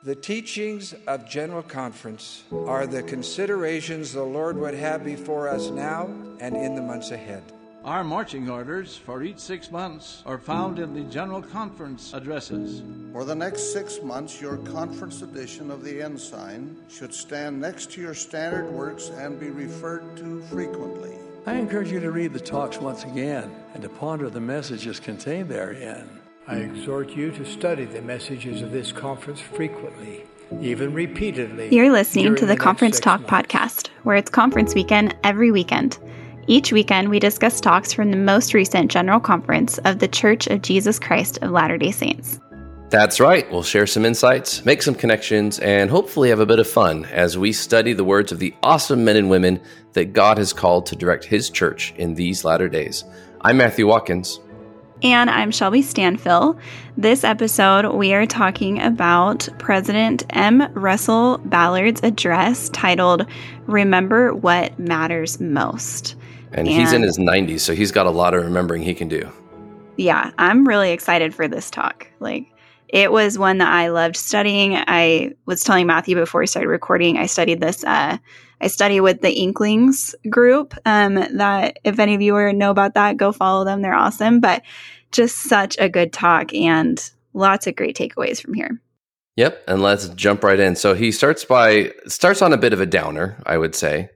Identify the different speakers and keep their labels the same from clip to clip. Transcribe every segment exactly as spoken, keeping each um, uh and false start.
Speaker 1: The teachings of General Conference are the considerations the Lord would have before us now and in the months ahead.
Speaker 2: Our marching orders for each six months are found in the General Conference addresses.
Speaker 3: For the next six months, your conference edition of the Ensign should stand next to your standard works and be referred to frequently.
Speaker 4: I encourage you to read the talks once again and to ponder the messages contained therein.
Speaker 5: I exhort you to study the messages of this conference frequently, even repeatedly.
Speaker 6: You're listening to the,
Speaker 5: the
Speaker 6: Conference Talk
Speaker 5: months.
Speaker 6: podcast, where it's conference weekend every weekend. Each weekend, we discuss talks from the most recent General Conference of the Church of Jesus Christ of Latter-day Saints.
Speaker 7: That's right. We'll share some insights, make some connections, and hopefully have a bit of fun as we study the words of the awesome men and women that God has called to direct His church in these latter days. I'm Matthew Watkins.
Speaker 6: And I'm Shelby Stanfill. This episode, we are talking about President M. Russell Ballard's address titled, Remember What Matters Most.
Speaker 7: And, and he's in his nineties, so he's got a lot of remembering he can do.
Speaker 6: Yeah, I'm really excited for this talk. Like, it was one that I loved studying. I was telling Matthew before we started recording, I studied this, uh, I study with the Inklings group, um, that if any of you are, know about that, go follow them. They're awesome. But just such a good talk and lots of great takeaways from here.
Speaker 7: Yep. And let's jump right in. So he starts by, starts on a bit of a downer, I would say,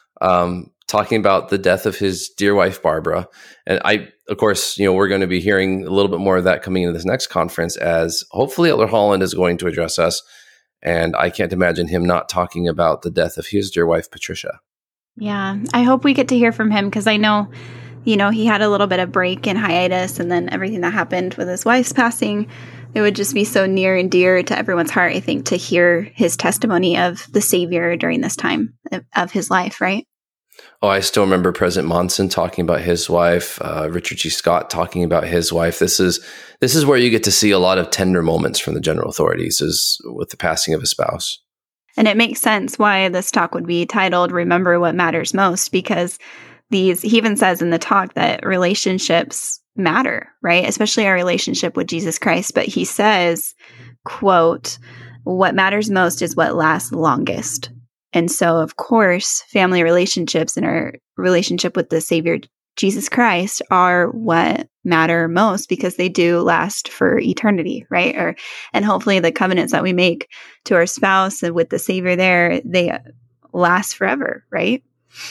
Speaker 7: um, talking about the death of his dear wife, Barbara. And I, of course, you know, we're going to be hearing a little bit more of that coming into this next conference, as hopefully Elder Holland is going to address us. And I can't imagine him not talking about the death of his dear wife, Patricia.
Speaker 6: Yeah, I hope we get to hear from him, because I know, you know, he had a little bit of break and hiatus, and then everything that happened with his wife's passing, it would just be so near and dear to everyone's heart, I think, to hear his testimony of the Savior during this time of, of his life, right?
Speaker 7: Oh, I still remember President Monson talking about his wife, uh, Richard G. Scott talking about his wife. This is this is where you get to see a lot of tender moments from the general authorities, is with the passing of a spouse.
Speaker 6: And it makes sense why this talk would be titled Remember What Matters Most, because these, he even says in the talk that relationships matter, right? Especially our relationship with Jesus Christ. But he says, quote, what matters most is what lasts longest. And so, of course, family relationships and our relationship with the Savior, Jesus Christ, are what matter most, because they do last for eternity, right? Or, and hopefully the covenants that we make to our spouse and with the Savior there, they last forever, right?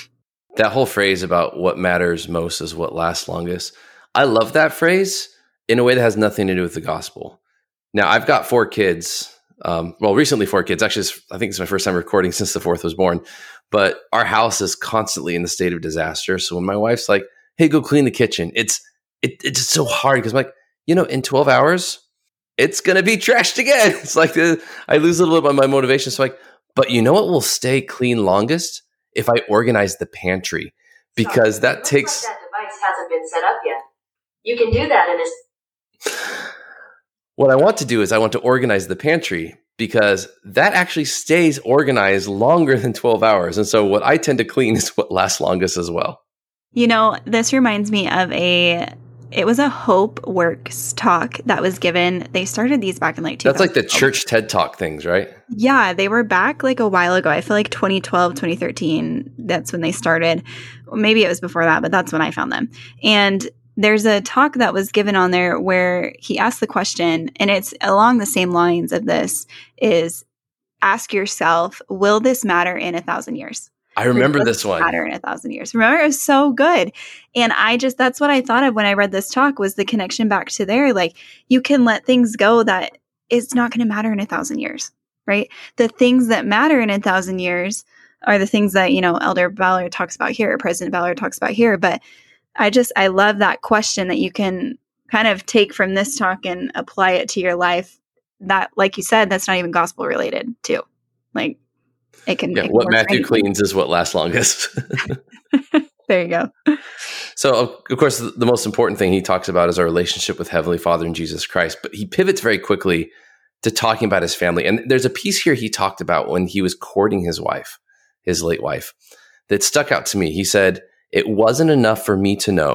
Speaker 7: That whole phrase about what matters most is what lasts longest. I love that phrase in a way that has nothing to do with the gospel. Now, I've got four kids. Um, well, recently four kids. Actually, it's, I think it's my first time recording since the fourth was born. But our house is constantly in the state of disaster. So when my wife's like, "Hey, go clean the kitchen," it's it, it's so hard, because I'm like, you know, in twelve hours, it's gonna be trashed again. It's like the, I lose a little bit of my motivation. So like, but you know what will stay clean longest? If I organize the pantry, because
Speaker 8: Sorry,
Speaker 7: that takes.
Speaker 8: Like that device hasn't been set up yet. You can do that in a.
Speaker 7: What I want to do is I want to organize the pantry, because that actually stays organized longer than twelve hours. And so what I tend to clean is what lasts longest as well.
Speaker 6: You know, this reminds me of a, it was a Hope Works talk that was given. They started these back in like two thousand.
Speaker 7: That's like the church TED Talk things, right?
Speaker 6: Yeah, they were back like a while ago. I feel like twenty twelve, twenty thirteen, that's when they started. Maybe it was before that, but that's when I found them. And there's a talk that was given on there where he asked the question, and it's along the same lines of this, is ask yourself, will this matter in a thousand years?
Speaker 7: I remember
Speaker 6: will
Speaker 7: this one.
Speaker 6: Matter in a thousand years. Remember, it was so good. And I just, that's what I thought of when I read this talk, was the connection back to there. Like, you can let things go that is not going to matter in a thousand years, right? The things that matter in a thousand years are the things that, you know, Elder Ballard talks about here, or President Ballard talks about here. But I just, I love that question that you can kind of take from this talk and apply it to your life. That, like you said, that's not even gospel related too. Like, it can.
Speaker 7: Yeah,
Speaker 6: it can
Speaker 7: what
Speaker 6: work
Speaker 7: Matthew
Speaker 6: for
Speaker 7: cleans is what lasts longest.
Speaker 6: There you go.
Speaker 7: So, of, of course, the, the most important thing he talks about is our relationship with Heavenly Father and Jesus Christ. But he pivots very quickly to talking about his family. And there's a piece here he talked about when he was courting his wife, his late wife, that stuck out to me. He said, "It wasn't enough for me to know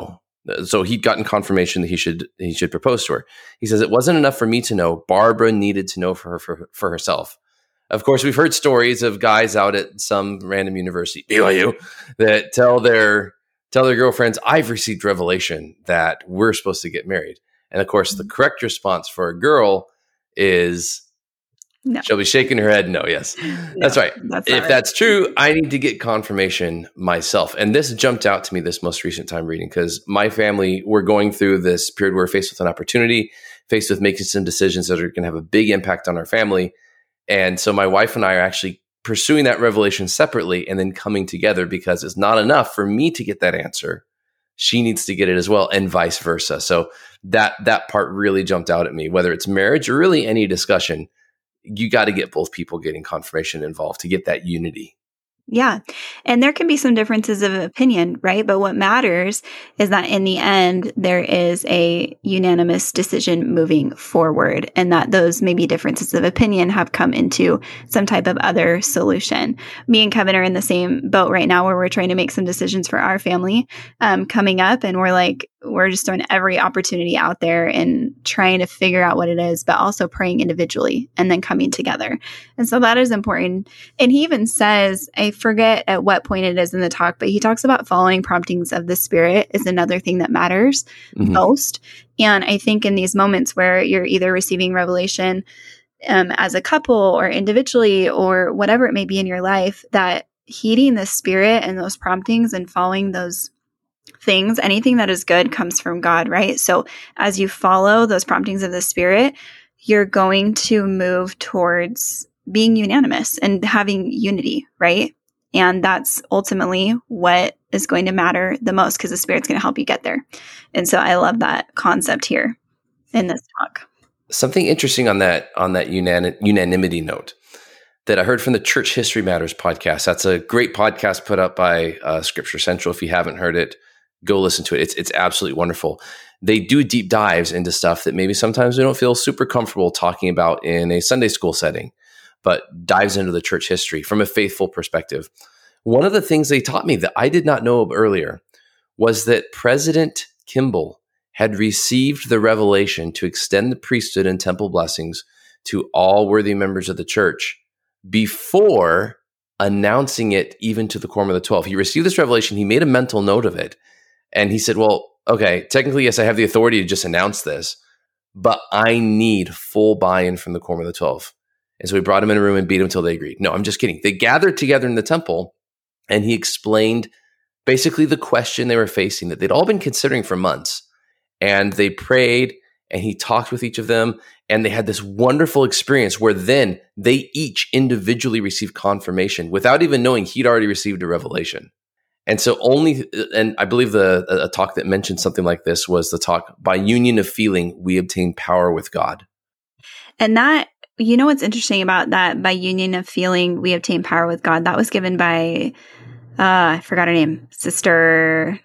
Speaker 7: So he'd gotten confirmation that he should he should propose to her. He says, it wasn't enough for me to know. Barbara needed to know for her for, for herself. Of course, we've heard stories of guys out at some random university, B Y U, that tell their tell their girlfriends, I've received revelation that we're supposed to get married. And of course, the correct response for a girl is,
Speaker 6: no.
Speaker 7: She'll be shaking her head. No, yes, no, that's right.
Speaker 6: That's
Speaker 7: if
Speaker 6: right.
Speaker 7: that's true, I need to get confirmation myself. And this jumped out to me this most recent time reading, because my family, we're going through this period where we're faced with an opportunity, faced with making some decisions that are going to have a big impact on our family. And so my wife and I are actually pursuing that revelation separately and then coming together, because it's not enough for me to get that answer. She needs to get it as well, and vice versa. So that that part really jumped out at me. Whether it's marriage or really any discussion, you got to get both people getting confirmation involved to get that unity.
Speaker 6: Yeah. And there can be some differences of opinion, right? But what matters is that in the end, there is a unanimous decision moving forward, and that those maybe differences of opinion have come into some type of other solution. Me and Kevin are in the same boat right now, where we're trying to make some decisions for our family um, coming up. And we're like, we're just throwing every opportunity out there and trying to figure out what it is, but also praying individually and then coming together. And so that is important. And he even says, I forget at what point it is in the talk, but he talks about following promptings of the Spirit is another thing that matters mm-hmm. most. And I think in these moments where you're either receiving revelation um, as a couple or individually or whatever it may be in your life, that heeding the Spirit and those promptings and following those things, anything that is good comes from God, right? So as you follow those promptings of the Spirit, you're going to move towards being unanimous and having unity, right? And that's ultimately what is going to matter the most, because the Spirit's going to help you get there. And so I love that concept here in this talk.
Speaker 7: Something interesting on that on that unan- unanimity note that I heard from the Church History Matters podcast. That's a great podcast put up by uh, Scripture Central. If you haven't heard it, go listen to it. It's it's absolutely wonderful. They do deep dives into stuff that maybe sometimes we don't feel super comfortable talking about in a Sunday school setting, but dives into the church history from a faithful perspective. One of the things they taught me that I did not know earlier was that President Kimball had received the revelation to extend the priesthood and temple blessings to all worthy members of the church before announcing it even to the Quorum of the Twelve. He received this revelation. He made a mental note of it. And he said, well, okay, technically, yes, I have the authority to just announce this, but I need full buy-in from the Quorum of the Twelve. And so we brought him in a room and beat him until they agreed. No, I'm just kidding. They gathered together in the temple, and he explained basically the question they were facing that they'd all been considering for months. And they prayed, and he talked with each of them, and they had this wonderful experience where then they each individually received confirmation without even knowing he'd already received a revelation. And so only, and I believe the a talk that mentioned something like this was the talk, by union of feeling, we obtain power with God. And that,
Speaker 6: you know, what's interesting about that, by union of feeling, we obtain power with God. That was given by, uh, I forgot her name, Sister,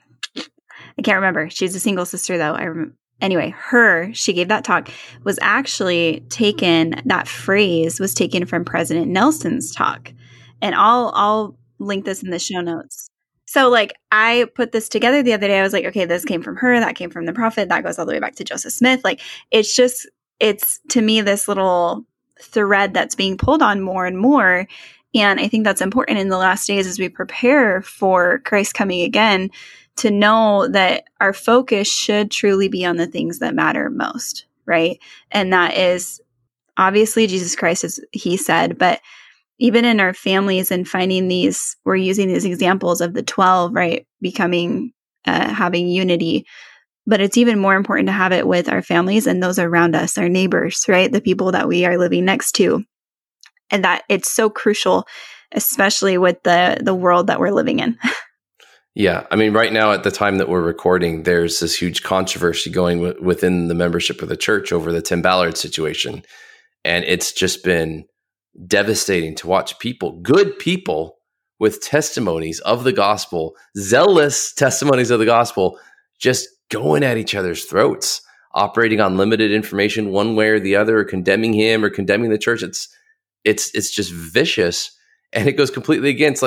Speaker 6: I can't remember. She's a single sister though. I remember. Anyway, her, she gave that talk, was actually taken, that phrase was taken from President Nelson's talk. And I'll, I'll link this in the show notes. So like I put this together the other day. I was like, okay, this came from her. That came from the prophet. That goes all the way back to Joseph Smith. Like it's just, it's to me, this little thread that's being pulled on more and more. And I think that's important in the last days as we prepare for Christ coming again, to know that our focus should truly be on the things that matter most, right? And that is obviously Jesus Christ, as he said, but even in our families and finding these, we're using these examples of the twelve, right? Becoming, uh, having unity, but it's even more important to have it with our families and those around us, our neighbors, right? The people that we are living next to. And that it's so crucial, especially with the, the world that we're living in.
Speaker 7: Yeah. I mean, right now at the time that we're recording, there's this huge controversy going w- within the membership of the church over the Tim Ballard situation. And it's just been devastating to watch people, good people with testimonies of the gospel, zealous testimonies of the gospel, just going at each other's throats, operating on limited information one way or the other, or condemning him or condemning the church. It's, it's, it's just vicious. And it goes completely against, like,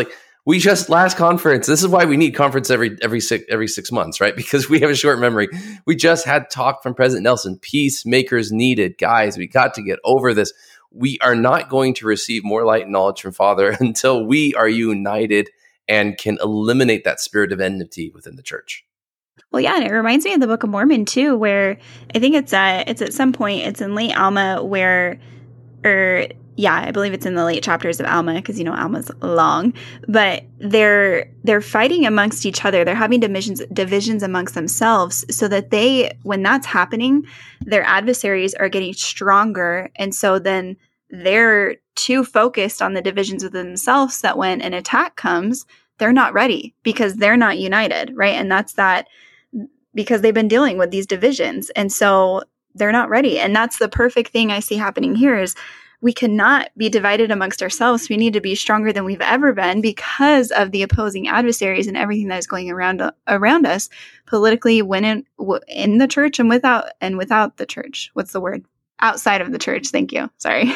Speaker 7: We just last conference. This is why we need conference every every six every six months, right? Because we have a short memory. We just had talk from President Nelson. Peacemakers needed, guys. We got to get over this. We are not going to receive more light and knowledge from Father until we are united and can eliminate that spirit of enmity within the church.
Speaker 6: Well, yeah, and it reminds me of the Book of Mormon too, where I think it's at it's at some point it's in late Alma where, or yeah, I believe it's in the late chapters of Alma because you know Alma's long, but they're they're fighting amongst each other. They're having divisions divisions amongst themselves, so that they, when that's happening, their adversaries are getting stronger, and so then they're too focused on the divisions within themselves that when an attack comes, they're not ready because they're not united, right? And that's that because they've been dealing with these divisions, and so they're not ready. And that's the perfect thing I see happening here is we cannot be divided amongst ourselves. We need to be stronger than we've ever been because of the opposing adversaries and everything that is going around around us politically, when in, in the church and without and without the church. What's the word? Outside of the church. Thank you. Sorry.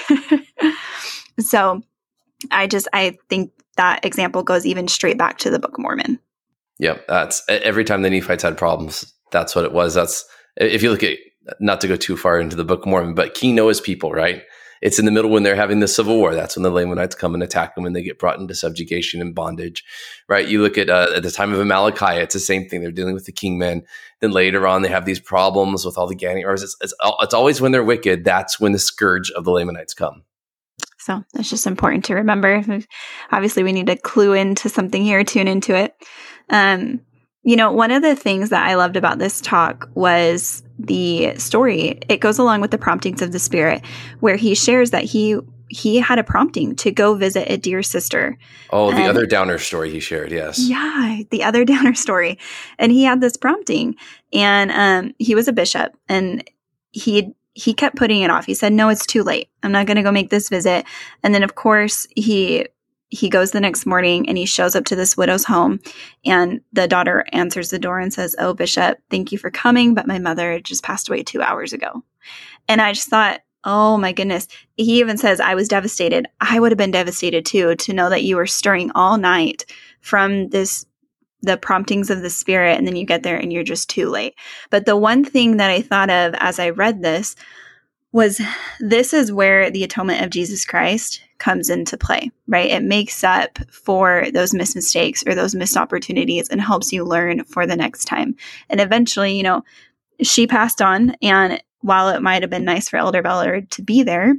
Speaker 6: So I just I think that example goes even straight back to the Book of Mormon.
Speaker 7: Yeah, that's every time the Nephites had problems. That's what it was. That's if you look at, not to go too far into the Book of Mormon, but King Noah's people, right? It's in the middle when they're having the civil war. That's when the Lamanites come and attack them and they get brought into subjugation and bondage, right? You look at uh, at the time of Amalickiah, it's the same thing. They're dealing with the kingmen. Then later on, they have these problems with all the gang. Or it's, it's, it's always when they're wicked. That's when the scourge of the Lamanites come.
Speaker 6: So it's just important to remember. Obviously, we need to clue into something here, tune into it. Um, you know, one of the things that I loved about this talk was the story. It goes along with the promptings of the Spirit, where he shares that he he had a prompting to go visit a dear sister.
Speaker 7: Oh, the
Speaker 6: and,
Speaker 7: other downer story he shared, yes.
Speaker 6: Yeah, the other downer story. And he had this prompting, and um, he was a bishop, and he he kept putting it off. He said, no, it's too late. I'm not going to go make this visit. And then, of course, he he goes the next morning and he shows up to this widow's home, and the daughter answers the door and says, oh, Bishop, thank you for coming, but my mother just passed away two hours ago. And I just thought, oh my goodness. He even says, I was devastated. I would have been devastated too, to know that you were stirring all night from this, the promptings of the Spirit, and then you get there and you're just too late. But the one thing that I thought of as I read this was, this is where the atonement of Jesus Christ comes into play, right? It makes up for those missed mistakes or those missed opportunities and helps you learn for the next time. And eventually, you know, she passed on, and while it might have been nice for Elder Ballard to be there,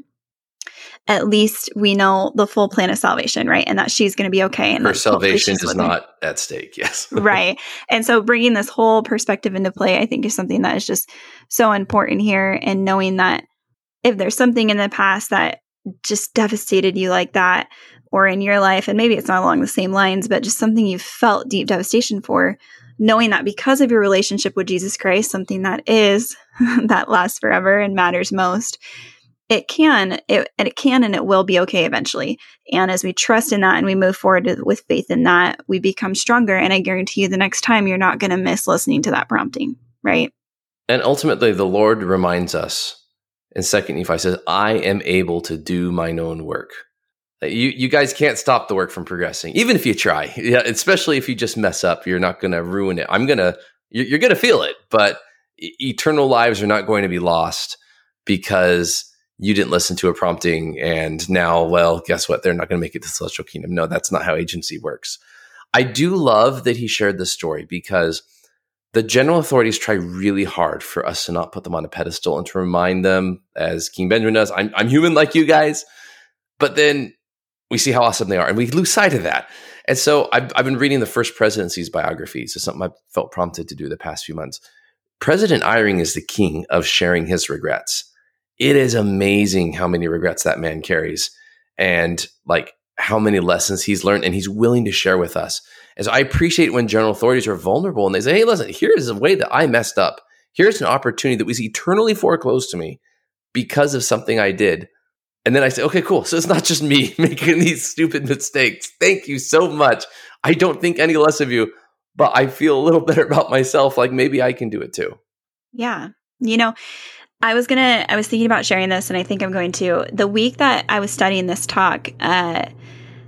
Speaker 6: at least we know the full plan of salvation, right? And that she's going to be okay. And
Speaker 7: her salvation is
Speaker 6: living.
Speaker 7: not at stake, yes.
Speaker 6: Right. And so bringing this whole perspective into play, I think, is something that is just so important here. And knowing that if there's something in the past that just devastated you like that, or in your life, and maybe it's not along the same lines, but just something you felt deep devastation for, knowing that because of your relationship with Jesus Christ, something that is, that lasts forever and matters most, it can, it, and it can and it will be okay eventually. And as we trust in that and we move forward with faith in that, we become stronger. And I guarantee you the next time you're not going to miss listening to that prompting, right?
Speaker 7: And ultimately, the Lord reminds us in Second Nephi, says, I am able to do mine own work. You you guys can't stop the work from progressing, even if you try. Yeah, especially if you just mess up, you're not going to ruin it. I'm going to, you're going to feel it, but eternal lives are not going to be lost because you didn't listen to a prompting and now, well, guess what? They're not going to make it to the celestial kingdom. No, that's not how agency works. I do love that he shared this story because the general authorities try really hard for us to not put them on a pedestal and to remind them, as King Benjamin does, I'm, I'm human like you guys. But then we see how awesome they are, and we lose sight of that. And so I've, I've been reading the First Presidency's biographies. It's something I've felt prompted to do the past few months. President Eyring is the king of sharing his regrets. It is amazing how many regrets that man carries, and like how many lessons he's learned, and he's willing to share with us. And so I appreciate when general authorities are vulnerable and they say, hey, listen, here's a way that I messed up. Here's an opportunity that was eternally foreclosed to me because of something I did. And then I say, okay, cool. So it's not just me making these stupid mistakes. Thank you so much. I don't think any less of you, but I feel a little better about myself. Like maybe I can do it too.
Speaker 6: Yeah. You know, I was going to, I was thinking about sharing this, and I think I'm going to. The week that I was studying this talk, uh,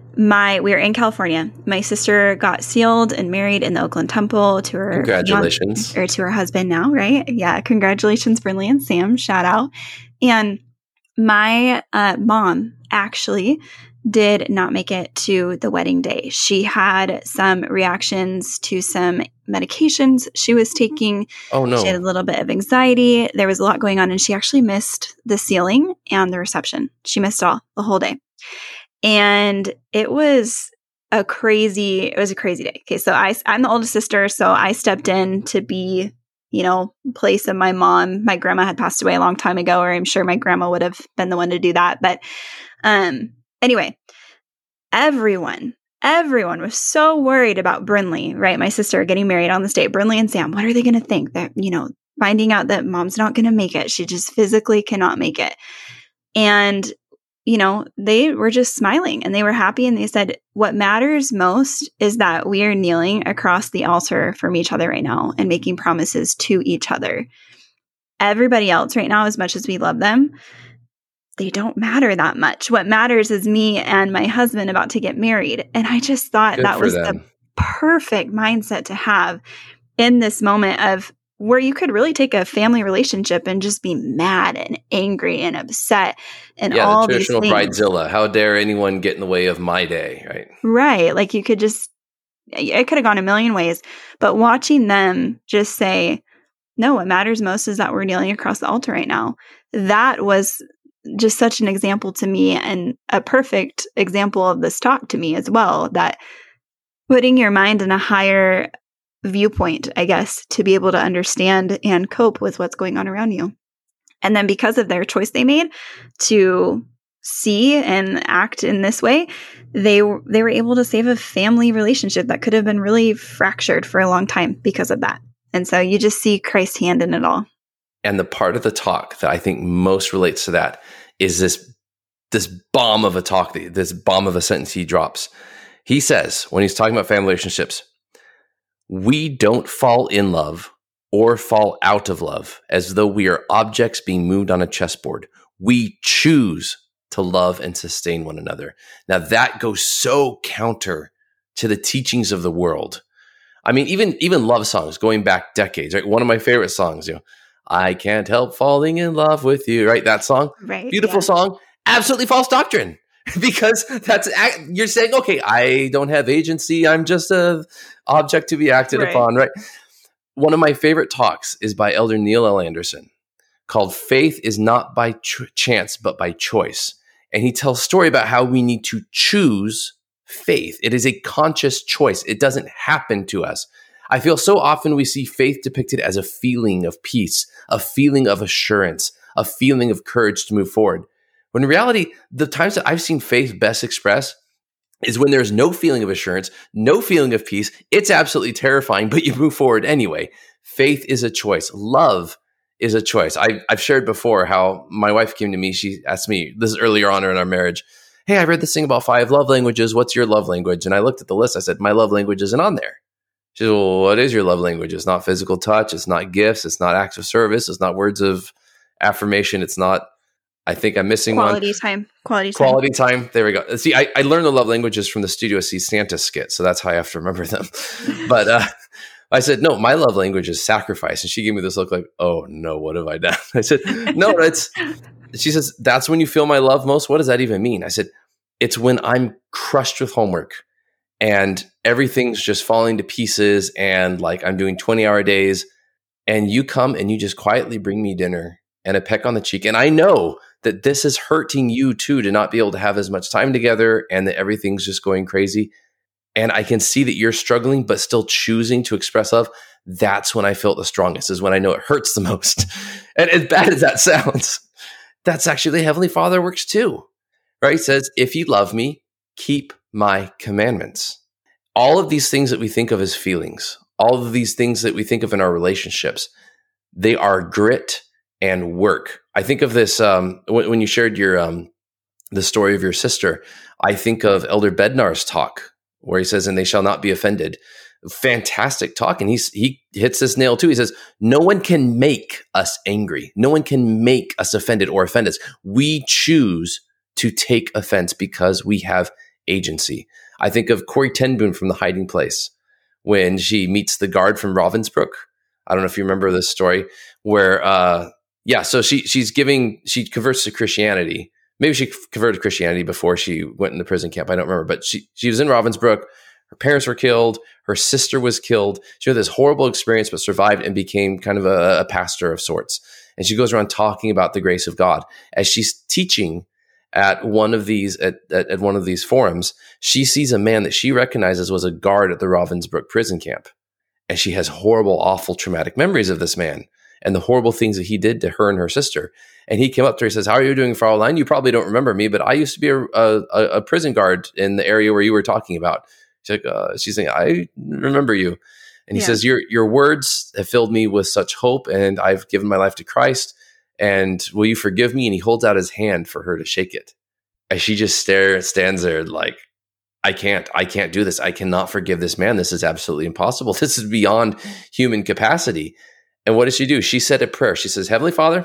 Speaker 6: my we were in California. My sister got sealed and married in the Oakland Temple to her
Speaker 7: Congratulations.
Speaker 6: Or to her husband now, right? Yeah, congratulations, Brinley and Sam. Shout out. And my uh, mom actually did not make it to the wedding day. She had some reactions to some medications she was taking.
Speaker 7: Oh, no.
Speaker 6: She had a little bit of anxiety. There was a lot going on, and she actually missed the sealing and the reception. She missed all the whole day. And it was a crazy, it was a crazy day. Okay, so I, I'm the oldest sister, so I stepped in to be, you know, place of my mom. My grandma had passed away a long time ago, or I'm sure my grandma would have been the one to do that. But um, anyway, everyone, everyone was so worried about Brinley, right? My sister getting married on this day. Brinley and Sam, what are they going to think? That, you know, finding out that mom's not going to make it. She just physically cannot make it. And you know, they were just smiling and they were happy. And they said, what matters most is that we are kneeling across the altar from each other right now and making promises to each other. Everybody else right now, as much as we love them, they don't matter that much. What matters is me and my husband about to get married. And I just thought
Speaker 7: Good
Speaker 6: that
Speaker 7: for
Speaker 6: was
Speaker 7: them.
Speaker 6: the perfect mindset to have in this moment of where you could really take a family relationship and just be mad and angry and upset and
Speaker 7: Yeah,
Speaker 6: all
Speaker 7: the
Speaker 6: these
Speaker 7: traditional
Speaker 6: things.
Speaker 7: bridezilla. How dare anyone get in the way of my day, right?
Speaker 6: Right. Like you could just, it could have gone a million ways. But watching them just say, no, what matters most is that we're kneeling across the altar right now. That was just such an example to me, and a perfect example of this talk to me as well, that putting your mind in a higher viewpoint, I guess, to be able to understand and cope with what's going on around you. And then because of their choice they made to see and act in this way, they were, they were able to save a family relationship that could have been really fractured for a long time because of that. And so you just see Christ's hand in it all.
Speaker 7: And the part of the talk that I think most relates to that is this, this bomb of a talk, this bomb of a sentence he drops. He says, when he's talking about family relationships, we don't fall in love or fall out of love as though we are objects being moved on a chessboard. We choose to love and sustain one another. Now that goes so counter to the teachings of the world. I mean, even, even love songs going back decades, right? One of my favorite songs, you know, I can't help falling in love with you, right? That song,
Speaker 6: Right.
Speaker 7: Beautiful
Speaker 6: Yeah.
Speaker 7: song, absolutely false doctrine. Because that's, you're saying, okay, I don't have agency. I'm just a object to be acted
Speaker 6: Right.
Speaker 7: upon, right? One of my favorite talks is by Elder Neil L. Anderson called Faith is Not by Ch- Chance, but by Choice. And he tells a story about how we need to choose faith. It is a conscious choice. It doesn't happen to us. I feel so often we see faith depicted as a feeling of peace, a feeling of assurance, a feeling of courage to move forward. When in reality, the times that I've seen faith best expressed is when there's no feeling of assurance, no feeling of peace. It's absolutely terrifying, but you move forward anyway. Faith is a choice. Love is a choice. I, I've shared before how my wife came to me. She asked me, this is earlier on in our marriage, hey, I read this thing about five love languages. What's your love language? And I looked at the list. I said, my love language isn't on there. She said, well, what is your love language? It's not physical touch. It's not gifts. It's not acts of service. It's not words of affirmation. It's not, I think I'm missing
Speaker 6: Quality
Speaker 7: one.
Speaker 6: time. Quality time.
Speaker 7: Quality time. There we go. See, I, I learned the love languages from the Studio C Santa skit, so that's how I have to remember them. But uh, I said, no, my love language is sacrifice. And she gave me this look like, oh no, what have I done? I said, no, it's, she says, that's when you feel my love most? What does that even mean? I said, it's when I'm crushed with homework and everything's just falling to pieces and like I'm doing twenty hour days and you come and you just quietly bring me dinner and a peck on the cheek. And I know that this is hurting you too, to not be able to have as much time together and that everything's just going crazy. And I can see that you're struggling, but still choosing to express love. That's when I feel the strongest, is when I know it hurts the most. And as bad as that sounds, that's actually the Heavenly Father works too, right? He says, if you love me, keep my commandments. All of these things that we think of as feelings, all of these things that we think of in our relationships, they are grit and work. I think of this, um, when, when you shared your, um, the story of your sister, I think of Elder Bednar's talk where he says, and they shall not be offended. Fantastic talk. And he's, he hits this nail too. He says, no one can make us angry. No one can make us offended or offend us. We choose to take offense because we have agency. I think of Corrie ten Boom from The Hiding Place when she meets the guard from Ravensbrück. I don't know if you remember this story where, uh, yeah, so she she's giving, she converts to Christianity. Maybe she converted to Christianity before she went in the prison camp. I don't remember, but she, she was in Ravensbrück. Her parents were killed. Her sister was killed. She had this horrible experience, but survived and became kind of a, a pastor of sorts. And she goes around talking about the grace of God. As she's teaching at one of these at, at, at one of these forums, she sees a man that she recognizes was a guard at the Ravensbrück prison camp. And she has horrible, awful, traumatic memories of this man and the horrible things that he did to her and her sister. And he came up to her and says, "How are you doing, Fraulein? You probably don't remember me, but I used to be a, a, a prison guard in the area where you were talking about." She's like, uh, she's saying, "I remember you." And he yeah. says, your your words have filled me with such hope, and I've given my life to Christ. And will you forgive me? And he holds out his hand for her to shake it. And she just stare, stands there like, I can't, I can't do this. I cannot forgive this man. This is absolutely impossible. This is beyond human capacity. And what does she do? She said a prayer. She says, "Heavenly Father,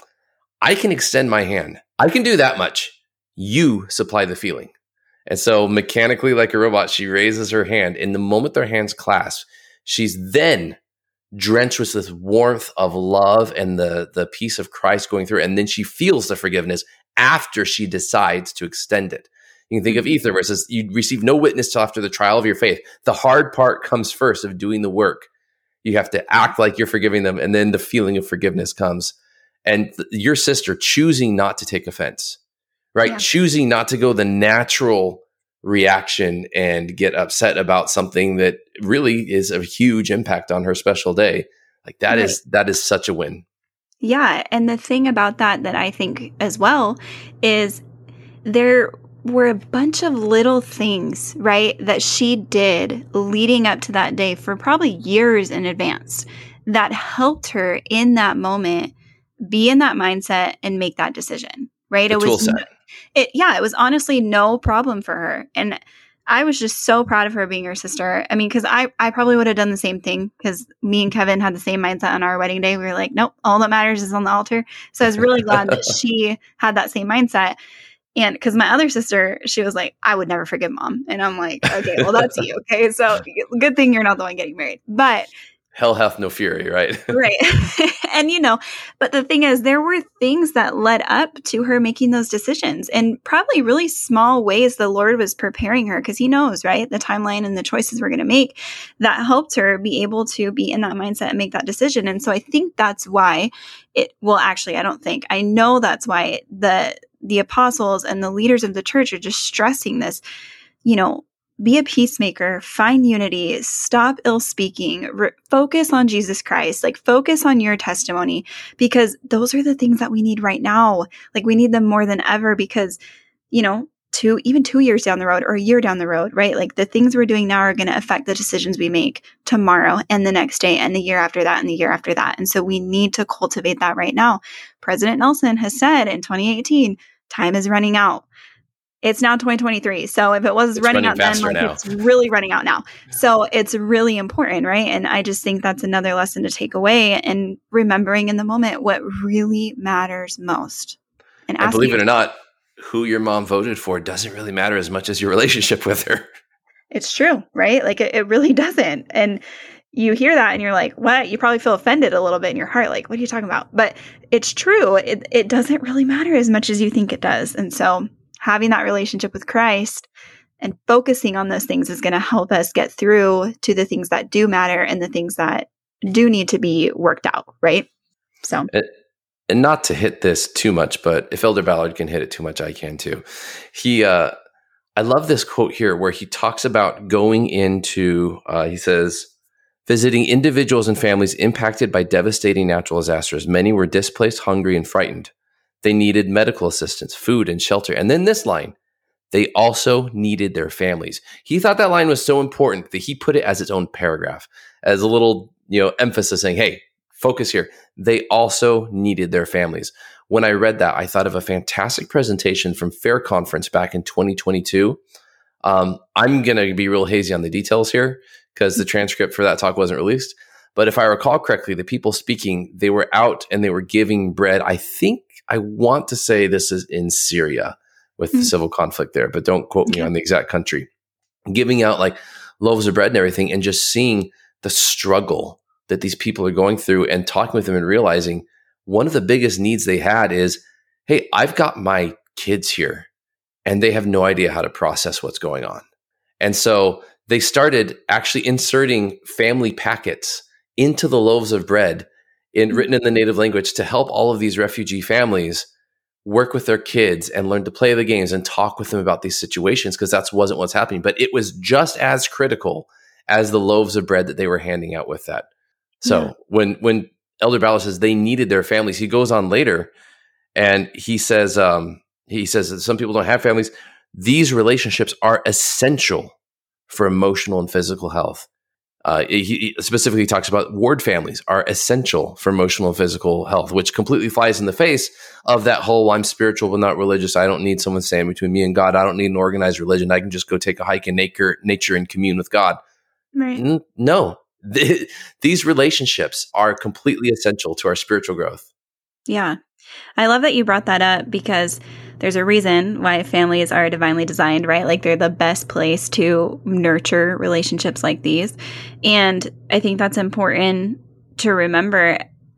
Speaker 7: I can extend my hand. I can do that much. You supply the feeling." And so mechanically, like a robot, she raises her hand. In the moment their hands clasp, she's then drenched with this warmth of love and the, the peace of Christ going through. And then she feels the forgiveness after she decides to extend it. You can think of Ether, where it says, you receive no witness till after the trial of your faith. The hard part comes first of doing the work. You have to act like you're forgiving them, and then the feeling of forgiveness comes. And th- your sister choosing not to take offense, right? Yeah. Choosing not to go the natural reaction and get upset about something that really is a huge impact on her special day. Like that right. is that is such a win.
Speaker 6: Yeah. And the thing about that that I think as well is there were a bunch of little things, right, that she did leading up to that day for probably years in advance that helped her in that moment be in that mindset and make that decision, right?
Speaker 7: The
Speaker 6: it
Speaker 7: tool
Speaker 6: was
Speaker 7: set.
Speaker 6: It, yeah, it was honestly no problem for her. And I was just so proud of her being her sister. I mean, because I, I probably would have done the same thing, because me and Kevin had the same mindset on our wedding day. We were like, nope, all that matters is on the altar. So I was really glad that she had that same mindset. And because my other sister, she was like, "I would never forgive Mom." And I'm like, okay, well, that's you. Okay. So good thing you're not the one getting married. But
Speaker 7: hell hath no fury, right?
Speaker 6: Right. And, you know, but the thing is, there were things that led up to her making those decisions, and probably really small ways the Lord was preparing her, because he knows, right, the timeline and the choices we're going to make, that helped her be able to be in that mindset and make that decision. And so I think that's why it, well, actually, I don't think, I know that's why the, the apostles and the leaders of the church are just stressing this, you know, be a peacemaker, find unity, stop ill speaking, re- focus on Jesus Christ, like focus on your testimony, because those are the things that we need right now. Like we need them more than ever, because, you know, two, even two years down the road or a year down the road, right? Like the things we're doing now are going to affect the decisions we make tomorrow and the next day and the year after that and the year after that. And so we need to cultivate that right now. President Nelson has said in twenty eighteen, time is running out. It's now twenty twenty-three. So if it was
Speaker 7: it's
Speaker 6: running, running out then, like,
Speaker 7: now.
Speaker 6: It's really running out now. So it's really important, right? And I just think that's another lesson to take away, and remembering in the moment what really matters most. And,
Speaker 7: and believe it or not, who your mom voted for doesn't really matter as much as your relationship with her.
Speaker 6: It's true, right? Like it, it really doesn't. And you hear that and you're like, what? You probably feel offended a little bit in your heart. Like, what are you talking about? But it's true. It, it doesn't really matter as much as you think it does. And so having that relationship with Christ and focusing on those things is going to help us get through to the things that do matter and the things that do need to be worked out, right? So,
Speaker 7: it, and not to hit this too much, but if Elder Ballard can hit it too much, I can too. He, uh, I love this quote here where he talks about going into, uh, he says, visiting individuals and families impacted by devastating natural disasters. Many were displaced, hungry, and frightened. They needed medical assistance, food, and shelter. And then this line, they also needed their families. He thought that line was so important that he put it as its own paragraph, as a little, you know, emphasis saying, hey, focus here. They also needed their families. When I read that, I thought of a fantastic presentation from Fair Conference back in twenty twenty-two. Um, I'm going to be real hazy on the details here because the transcript for that talk wasn't released. But if I recall correctly, the people speaking, they were out and they were giving bread. I think I want to say this is in Syria, with mm-hmm. the civil conflict there, but don't quote me on the exact country. Giving out like loaves of bread and everything, and just seeing the struggle that these people are going through and talking with them and realizing one of the biggest needs they had is, hey, I've got my kids here and they have no idea how to process what's going on. And so they started actually inserting family packets into the loaves of bread in, written in the native language to help all of these refugee families work with their kids and learn to play the games and talk with them about these situations, because that wasn't what's happening. But it was just as critical as the loaves of bread that they were handing out with that. So yeah. when when Elder Ballard says they needed their families, he goes on later and he says, um, he says that some people don't have families. These relationships are essential for emotional and physical health. Uh, he, he specifically talks about ward families are essential for emotional and physical health, which completely flies in the face of that whole I'm spiritual but not religious. I don't need someone standing between me and God. I don't need an organized religion. I can just go take a hike in nature, nature and commune with God.
Speaker 6: Right.
Speaker 7: N- no, the, these relationships are completely essential to our spiritual growth.
Speaker 6: Yeah. I love that you brought that up, because there's a reason why families are divinely designed, right? Like they're the best place to nurture relationships like these. And I think that's important to remember.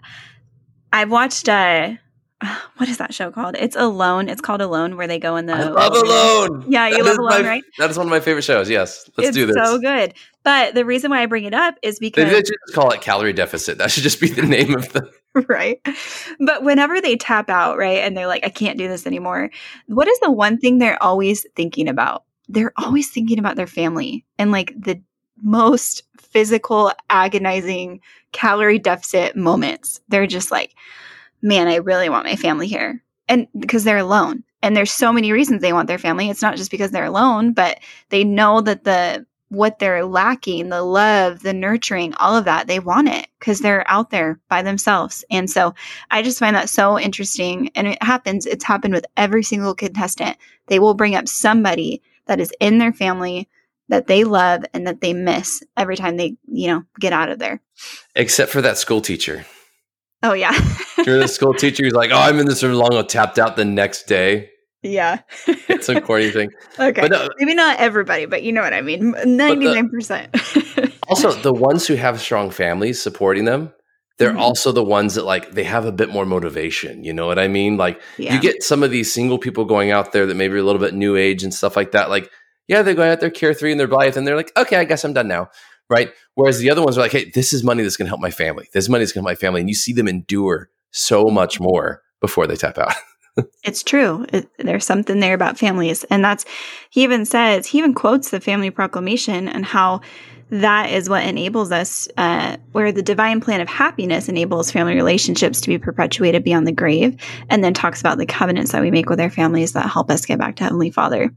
Speaker 6: I've watched, uh, what is that show called? It's Alone. It's called Alone, where they go in the...
Speaker 7: I love Alone.
Speaker 6: Yeah, you
Speaker 7: that
Speaker 6: love Alone,
Speaker 7: my,
Speaker 6: right?
Speaker 7: That is one of my favorite shows. Yes. Let's
Speaker 6: it's
Speaker 7: do this.
Speaker 6: It's so good. But the reason why I bring it up is because...
Speaker 7: They should just call it Calorie Deficit. That should just be the name of the...
Speaker 6: Right. But whenever they tap out, right, and they're like, I can't do this anymore, what is the one thing they're always thinking about? They're always thinking about their family, and like the most physical, agonizing calorie deficit moments. They're just like, man, I really want my family here. And because they're alone. And there's so many reasons they want their family. It's not just because they're alone, but they know that the what they're lacking, the love, the nurturing, all of that, they want it because they're out there by themselves. And so I just find that so interesting. And it happens, it's happened with every single contestant. They will bring up somebody that is in their family that they love and that they miss every time they, you know, get out of there.
Speaker 7: Except for that school teacher.
Speaker 6: Oh, yeah.
Speaker 7: You're the school teacher who's like, oh, I'm in this room long, I'll tapped out the next day.
Speaker 6: Yeah.
Speaker 7: It's a corny thing.
Speaker 6: Okay.
Speaker 7: But, uh,
Speaker 6: maybe not everybody, but you know what I mean. ninety-nine percent.
Speaker 7: The, also, the ones who have strong families supporting them, they're mm-hmm. also the ones that like, they have a bit more motivation. You know what I mean? Like yeah. you get some of these single people going out there that maybe are a little bit new age and stuff like that. Like, yeah, they're going out there carefree and they're blithe and they're like, okay, I guess I'm done now. Right. Whereas the other ones are like, hey, this is money that's going to help my family. This money is going to help my family. And you see them endure so much more before they tap out.
Speaker 6: It's true. It, there's something there about families. And that's, he even says, he even quotes the family proclamation and how that is what enables us, uh, where the divine plan of happiness enables family relationships to be perpetuated beyond the grave, and then talks about the covenants that we make with our families that help us get back to Heavenly Father.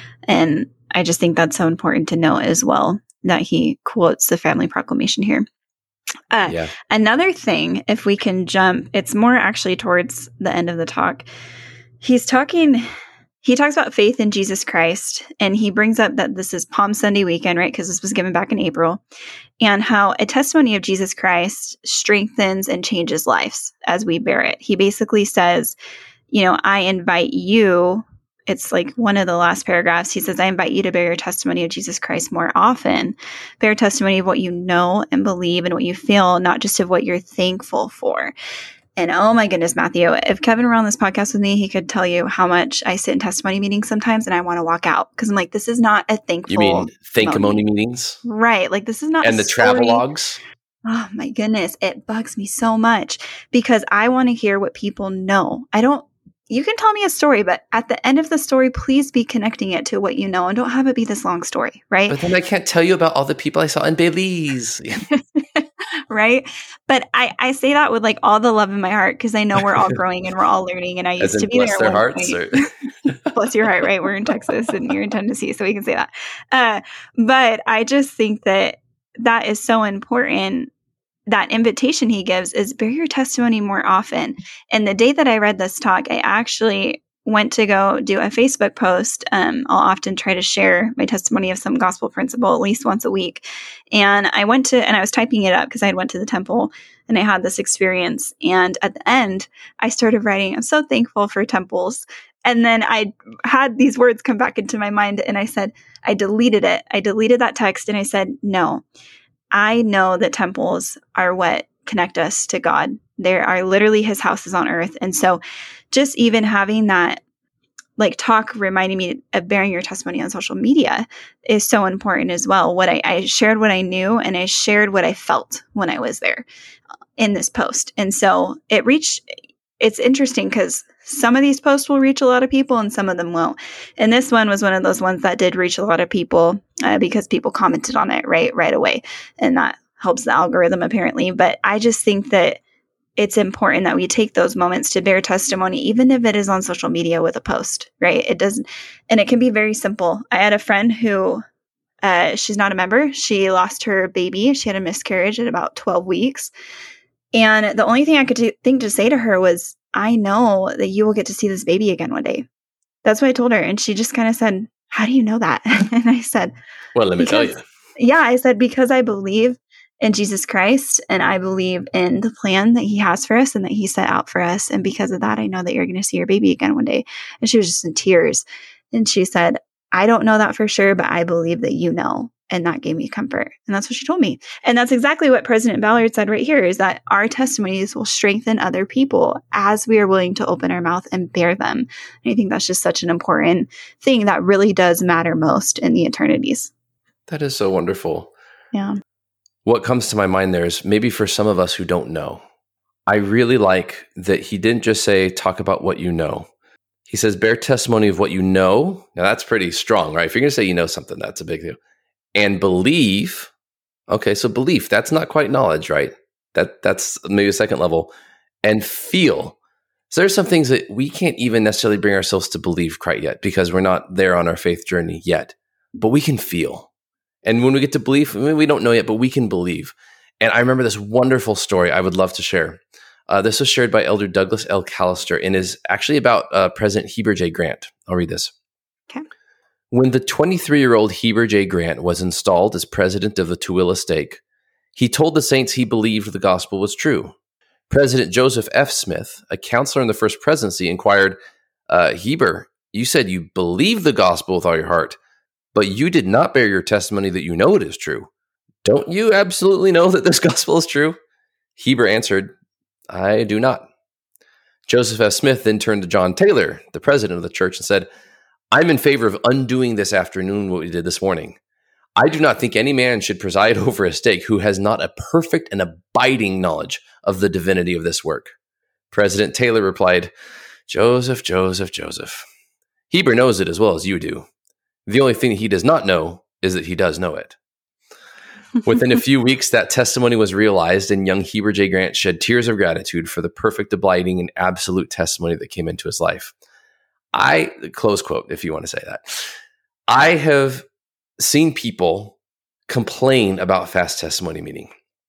Speaker 6: And I just think that's so important to note as well, that he quotes the family proclamation here. Uh, yeah. Another thing, if we can jump, it's more actually towards the end of the talk. He's talking, he talks about faith in Jesus Christ, and he brings up that this is Palm Sunday weekend, right? Because this was given back in April, and how a testimony of Jesus Christ strengthens and changes lives as we bear it. He basically says, you know, I invite you. It's like one of the last paragraphs. He says, I invite you to bear your testimony of Jesus Christ more often. Bear testimony of what you know and believe and what you feel, not just of what you're thankful for. And oh my goodness, Matthew, if Kevin were on this podcast with me, he could tell you how much I sit in testimony meetings sometimes and I want to walk out because I'm like, this is not a thankful.
Speaker 7: You mean thankimony meetings?
Speaker 6: Right. Like this is not
Speaker 7: And
Speaker 6: a
Speaker 7: the travel logs?
Speaker 6: Oh my goodness. It bugs me so much because I want to hear what people know. I don't. You can tell me a story, but at the end of the story, please be connecting it to what you know and don't have it be this long story, right?
Speaker 7: But then I can't tell you about all the people I saw in Belize.
Speaker 6: Right? But I, I say that with like all the love in my heart because I know we're all growing and we're all learning. And I used to be
Speaker 7: bless
Speaker 6: there.
Speaker 7: Their hearts, or-
Speaker 6: Bless your heart, right? We're in Texas and you're in Tennessee, so we can say that. Uh, but I just think that that is so important. That invitation he gives is bear your testimony more often. And the day that I read this talk, I actually went to go do a Facebook post. Um, I'll often try to share my testimony of some gospel principle at least once a week. And I went to, and I was typing it up because I had went to the temple and I had this experience. And at the end, I started writing, I'm so thankful for temples. And then I had these words come back into my mind and I said, I deleted it. I deleted that text and I said, no, I know that temples are what connect us to God. There are literally his houses on earth. And so just even having that like talk reminding me of bearing your testimony on social media is so important as well. What I, I shared what I knew and I shared what I felt when I was there in this post. And so it reached, it's interesting because some of these posts will reach a lot of people and some of them won't. And this one was one of those ones that did reach a lot of people uh, because people commented on it right, right away. And that helps the algorithm apparently. But I just think that it's important that we take those moments to bear testimony, even if it is on social media with a post, right? It doesn't, and it can be very simple. I had a friend who, uh, she's not a member. She lost her baby. She had a miscarriage at about twelve weeks. And the only thing I could do, think to say to her was, I know that you will get to see this baby again one day. That's what I told her. And she just kind of said, how do you know that? And I said,
Speaker 7: well, let me
Speaker 6: because,
Speaker 7: tell you.
Speaker 6: Yeah, I said, because I believe in Jesus Christ and I believe in the plan that he has for us and that he set out for us. And because of that, I know that you're going to see your baby again one day. And she was just in tears. And she said, I don't know that for sure, but I believe that you know. And that gave me comfort. And that's what she told me. And that's exactly what President Ballard said right here is that our testimonies will strengthen other people as we are willing to open our mouth and bear them. And I think that's just such an important thing that really does matter most in the eternities.
Speaker 7: That is so wonderful.
Speaker 6: Yeah.
Speaker 7: What comes to my mind there is maybe for some of us who don't know, I really like that he didn't just say, talk about what you know. He says, bear testimony of what you know. Now that's pretty strong, right? If you're going to say you know something, that's a big deal. And believe. Okay, so belief, that's not quite knowledge, right? That That's maybe a second level. And feel. So there's some things that we can't even necessarily bring ourselves to believe quite yet because we're not there on our faith journey yet. But we can feel. And when we get to believe, I mean, we don't know yet, but we can believe. And I remember this wonderful story I would love to share. Uh, this was shared by Elder Douglas L. Callister and is actually about uh, President Heber J. Grant. I'll read this.
Speaker 6: Okay.
Speaker 7: When the twenty-three-year-old Heber J. Grant was installed as president of the Tooele Stake, he told the saints he believed the gospel was true. President Joseph F. Smith, a counselor in the first presidency, inquired, uh, Heber, you said you believe the gospel with all your heart, but you did not bear your testimony that you know it is true. Don't you absolutely know that this gospel is true? Heber answered, I do not. Joseph F. Smith then turned to John Taylor, the president of the church, and said, I'm in favor of undoing this afternoon what we did this morning. I do not think any man should preside over a stake who has not a perfect and abiding knowledge of the divinity of this work. President Taylor replied, Joseph, Joseph, Joseph. Heber knows it as well as you do. The only thing he does not know is that he does know it. Within a few weeks, that testimony was realized, and young Heber J. Grant shed tears of gratitude for the perfect abiding and absolute testimony that came into his life. I, close quote, if you want to say that, I have seen people complain about fast testimony meeting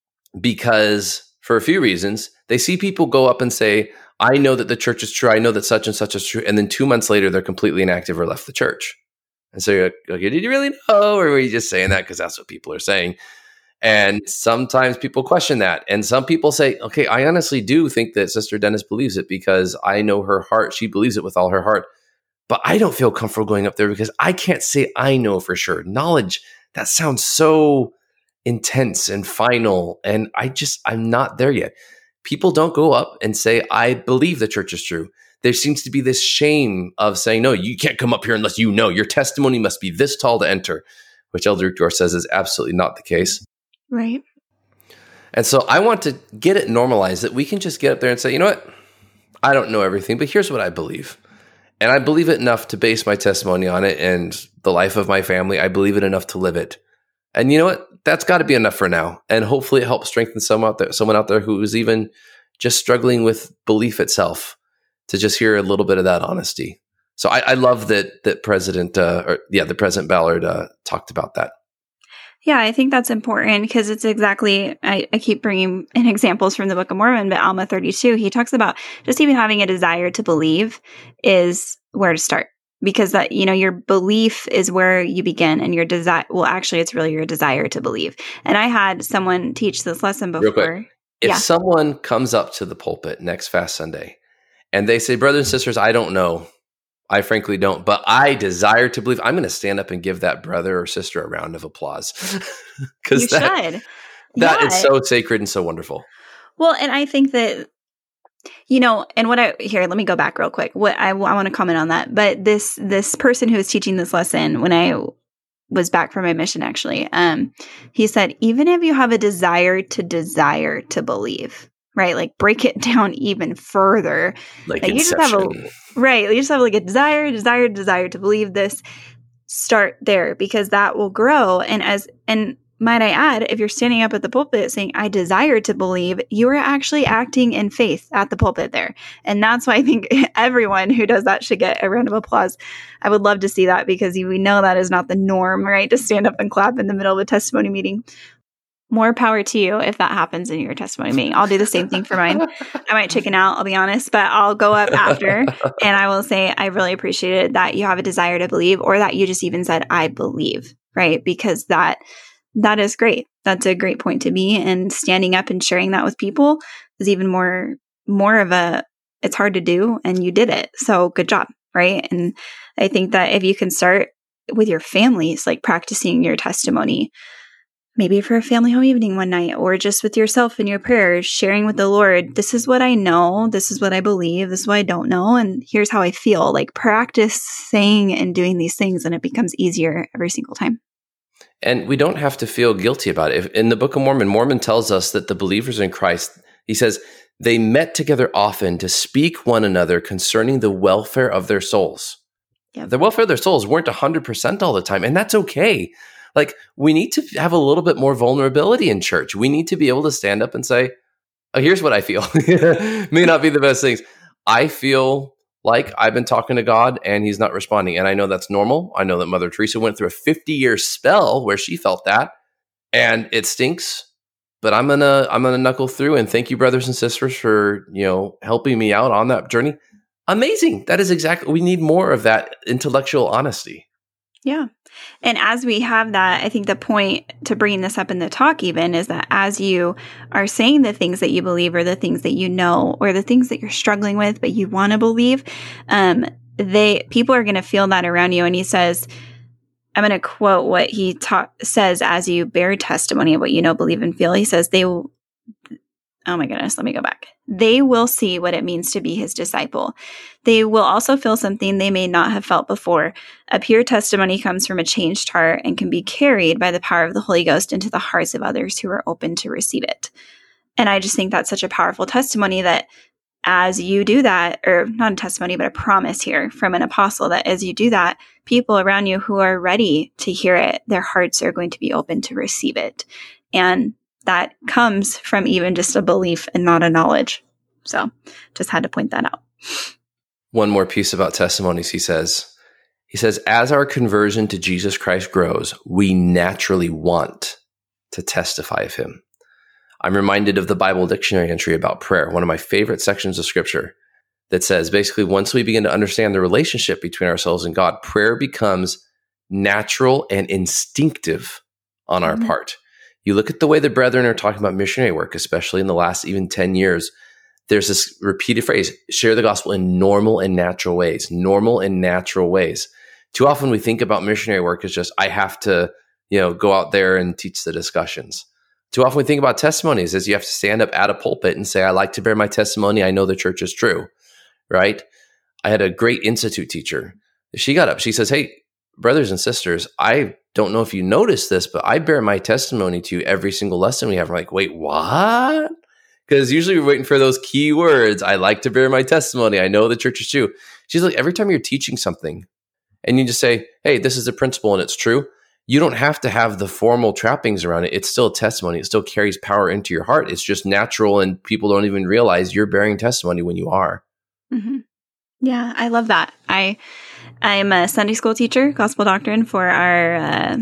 Speaker 7: because for a few reasons, they see people go up and say, I know that the church is true. I know that such and such is true. And then two months later, they're completely inactive or left the church. And so you're like, okay, did you really know? Or were you just saying that because that's what people are saying? And sometimes people question that. And some people say, okay, I honestly do think that Sister Dennis believes it because I know her heart. She believes it with all her heart. But I don't feel comfortable going up there because I can't say I know for sure. Knowledge, that sounds so intense and final. And I just, I'm not there yet. People don't go up and say, I believe the church is true. There seems to be this shame of saying, no, you can't come up here unless you know. Your testimony must be this tall to enter, which Elder Uchtdorf says is absolutely not the case.
Speaker 6: Right.
Speaker 7: And so I want to get it normalized that we can just get up there and say, you know what? I don't know everything, but here's what I believe. And I believe it enough to base my testimony on it and the life of my family. I believe it enough to live it. And you know what? That's got to be enough for now. And hopefully it helps strengthen someone out there, someone out there who is even just struggling with belief itself to just hear a little bit of that honesty. So I, I love that that President, uh, or yeah, the President Ballard uh, talked about that.
Speaker 6: Yeah, I think that's important because it's exactly, I, I keep bringing in examples from the Book of Mormon, but Alma thirty-two, he talks about just even having a desire to believe is where to start. Because that, you know, your belief is where you begin and your desire, well, actually, it's really your desire to believe. And I had someone teach this lesson before.
Speaker 7: Real quick. If
Speaker 6: yeah.
Speaker 7: someone comes up to the pulpit next Fast Sunday and they say, brothers and sisters, I don't know, I frankly don't, but I desire to believe. I'm going to stand up and give that brother or sister a round of applause.
Speaker 6: You
Speaker 7: that,
Speaker 6: should.
Speaker 7: That
Speaker 6: Yeah.
Speaker 7: is so sacred and so wonderful.
Speaker 6: Well, and I think that, you know, and what I, here, let me go back real quick. What I, I want to comment on that, but this, this person who was teaching this lesson when I was back from my mission, actually, um, he said, even if you have a desire to desire to believe, right? Like break it down even further.
Speaker 7: Like,
Speaker 6: like you just have a, right. You just have like a desire, desire, desire to believe this. Start there because that will grow. And as, and might I add, if you're standing up at the pulpit saying, I desire to believe, you are actually acting in faith at the pulpit there. And that's why I think everyone who does that should get a round of applause. I would love to see that because we know that is not the norm, right? To stand up and clap in the middle of a testimony meeting. More power to you if that happens in your testimony meeting. I'll do the same thing for mine. I might chicken out, I'll be honest, but I'll go up after and I will say, I really appreciated that you have a desire to believe, or that you just even said, I believe, right? Because that that is great. That's a great point to be. And standing up and sharing that with people is even more, more of a, it's hard to do and you did it. So good job, right? And I think that if you can start with your families, like practicing your testimony, maybe for a family home evening one night, or just with yourself in your prayers, sharing with the Lord, this is what I know, this is what I believe, this is what I don't know, and here's how I feel. Like practice saying and doing these things, and it becomes easier every single time.
Speaker 7: And we don't have to feel guilty about it. If, in the Book of Mormon, Mormon tells us that the believers in Christ, he says, they met together often to speak one another concerning the welfare of their souls.
Speaker 6: Yep.
Speaker 7: The welfare of their souls weren't one hundred percent all the time, and that's okay. Like, we need to have a little bit more vulnerability in church. We need to be able to stand up and say, oh, here's what I feel. May not be the best things. I feel like I've been talking to God and he's not responding. And I know that's normal. I know that Mother Teresa went through a fifty-year spell where she felt that, and it stinks. But I'm going to I'm gonna knuckle through, and thank you, brothers and sisters, for, you know, helping me out on that journey. Amazing. That is exactly, we need more of that intellectual honesty.
Speaker 6: Yeah. And as we have that, I think the point to bringing this up in the talk even is that as you are saying the things that you believe, or the things that you know, or the things that you're struggling with, but you want to believe, um, they people are going to feel that around you. And he says, I'm going to quote what he ta- says as you bear testimony of what you know, believe, and feel. He says, they will, oh my goodness, let me go back. They will see what it means to be his disciple. They will also feel something they may not have felt before. A pure testimony comes from a changed heart and can be carried by the power of the Holy Ghost into the hearts of others who are open to receive it. And I just think that's such a powerful testimony that as you do that, or not a testimony, but a promise here from an apostle, that as you do that, people around you who are ready to hear it, their hearts are going to be open to receive it. And that comes from even just a belief and not a knowledge. So just had to point that out.
Speaker 7: One more piece about testimonies, he says. He says, as our conversion to Jesus Christ grows, we naturally want to testify of him. I'm reminded of the Bible dictionary entry about prayer, one of my favorite sections of scripture, that says basically once we begin to understand the relationship between ourselves and God, prayer becomes natural and instinctive on our mm-hmm. part. You look at the way the brethren are talking about missionary work, especially in the last even ten years, there's this repeated phrase, share the gospel in normal and natural ways, normal and natural ways. Too often we think about missionary work as just, I have to, you know, go out there and teach the discussions. Too often we think about testimonies as you have to stand up at a pulpit and say, I like to bear my testimony. I know the church is true, right? I had a great institute teacher. She got up, she says, hey, brothers and sisters, I don't know if you noticed this, but I bear my testimony to you every single lesson we have. We're like, wait, what? Because usually we're waiting for those key words. I like to bear my testimony. I know the church is true. She's like, every time you're teaching something and you just say, hey, this is a principle and it's true, you don't have to have the formal trappings around it. It's still a testimony. It still carries power into your heart. It's just natural, and people don't even realize you're bearing testimony when you are.
Speaker 6: Mm-hmm. Yeah, I love that. I I'm a Sunday school teacher, gospel doctrine for our uh,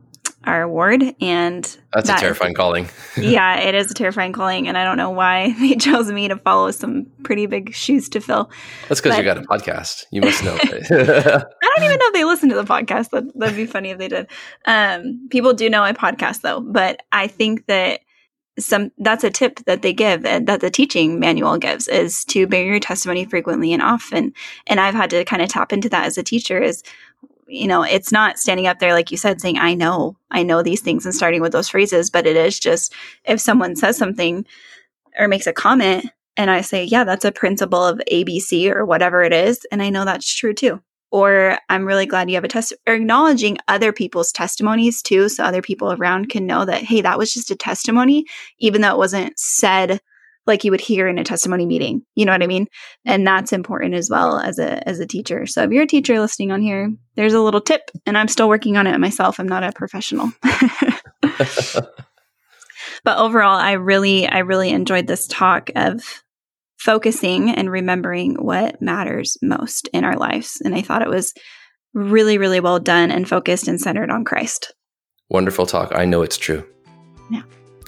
Speaker 6: our ward, and
Speaker 7: that's that a terrifying
Speaker 6: is, calling. Yeah, it is a terrifying calling, and I don't know why they chose me to follow some pretty big shoes to fill.
Speaker 7: That's because you got a podcast. You must know.
Speaker 6: I don't even know if they listen to the podcast. That, that'd be funny if they did. Um, people do know I podcast though, but I think that some that's a tip that they give, uh, that the teaching manual gives, is to bear your testimony frequently and often. And I've had to kind of tap into that as a teacher is, you know, it's not standing up there, like you said, saying, I know, I know these things and starting with those phrases, but it is just if someone says something or makes a comment and I say, yeah, that's a principle of A B C or whatever it is. And I know that's true too. Or I'm really glad you have a test, or acknowledging other people's testimonies too. So other people around can know that, hey, that was just a testimony, even though it wasn't said like you would hear in a testimony meeting. You know what I mean? And that's important as well as a as a teacher. So if you're a teacher listening on here, there's a little tip, and I'm still working on it myself. I'm not a professional. But overall, I really, I really enjoyed this talk of focusing and remembering what matters most in our lives. And I thought it was really, really well done and focused and centered on Christ.
Speaker 7: Wonderful talk. I know it's true.
Speaker 6: Yeah.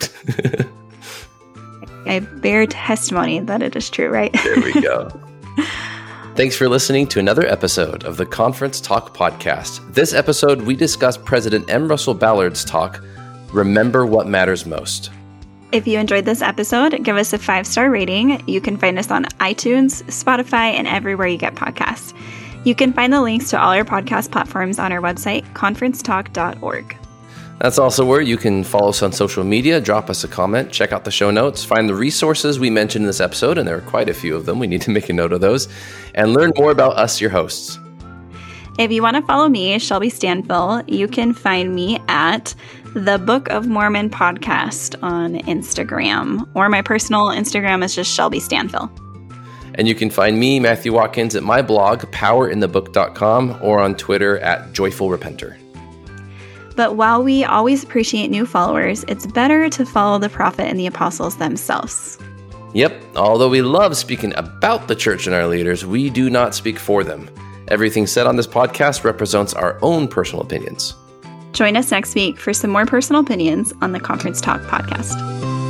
Speaker 6: I bear testimony that it is true, right?
Speaker 7: There we go. Thanks for listening to another episode of the Conference Talk Podcast. This episode, we discussed President M. Russell Ballard's talk, Remember What Matters Most.
Speaker 6: If you enjoyed this episode, give us a five-star rating. You can find us on iTunes, Spotify, and everywhere you get podcasts. You can find the links to all our podcast platforms on our website, conference talk dot org.
Speaker 7: That's also where you can follow us on social media, drop us a comment, check out the show notes, find the resources we mentioned in this episode, and there are quite a few of them. We need to make a note of those, and learn more about us, your hosts.
Speaker 6: If you want to follow me, Shelby Stanfill, you can find me at the Book of Mormon Podcast on Instagram, or my personal Instagram is just Shelby Stanfill.
Speaker 7: And you can find me, Matthew Watkins, at my blog, power in the book dot com, or on Twitter at Joyful Repenter.
Speaker 6: But while we always appreciate new followers, it's better to follow the prophet and the apostles themselves.
Speaker 7: Yep, although we love speaking about the church and our leaders, we do not speak for them. Everything said on this podcast represents our own personal opinions.
Speaker 6: Join us next week for some more personal opinions on the Conference Talk Podcast.